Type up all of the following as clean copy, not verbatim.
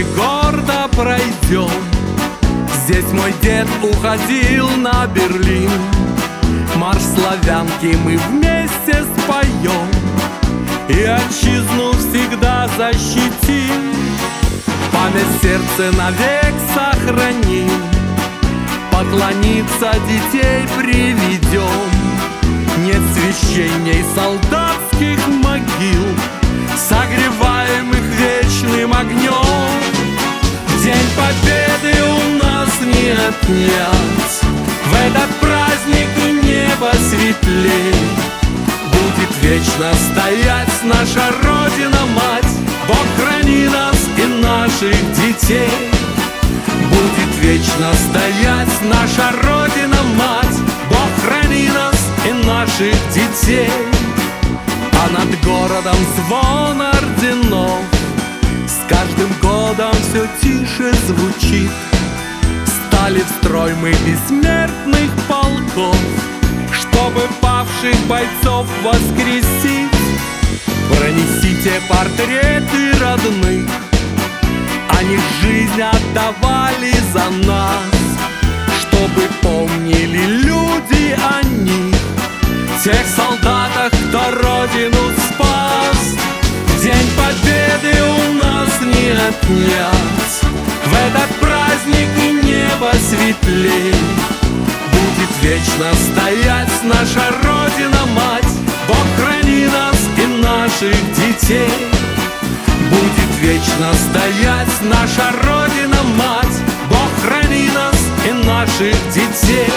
дороги гордо пройдем. Здесь мой дед уходил на Берлин. Марш славянки мы вместе споем и отчизну всегда защитим. Память в сердце навек сохраним, поклониться детей приведем. Нет священней солдатских могил, согреваемых вечным огнем. День Победы у нас не отнять, в этот праздник небо светлей. Будет вечно стоять наша Родина-Мать, Бог храни нас и наших детей. Будет вечно стоять наша Родина-Мать, Бог храни нас и наших детей. А над городом звон орденов с каждым годом все тише звучит. Стали в строй мы бессмертных полков, чтобы павших бойцов воскресить. Пронесите портреты родных, они жизнь отдавали за нас, чтобы помнили люди о них, тех солдатах, кто Родину спас. День Победы у нас не отнять, в этот праздник небо светлей. Будет вечно стоять наша Родина-Мать, Бог храни нас и наших детей. Будет вечно стоять наша Родина-Мать, Бог храни нас и наших детей.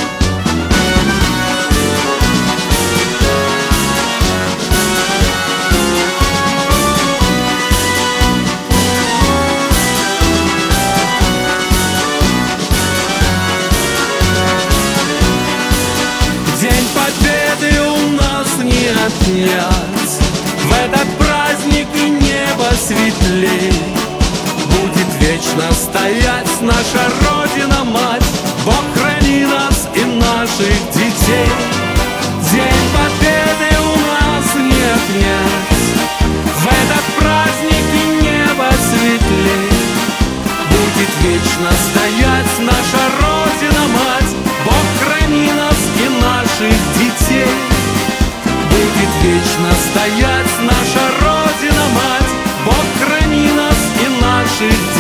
День Победы у нас не отнять, в этот праздник небо светлей. Будет вечно стоять наша Родина-Мать, Бог храни нас и наших детей. День Победы у нас не отнять, в этот праздник небо светлей. Будет вечно стоять наша Родина-Мать, Бог храни нас и наших детей. Будет вечно стоять наша Родина-Мать, Бог храни нас и наших детей.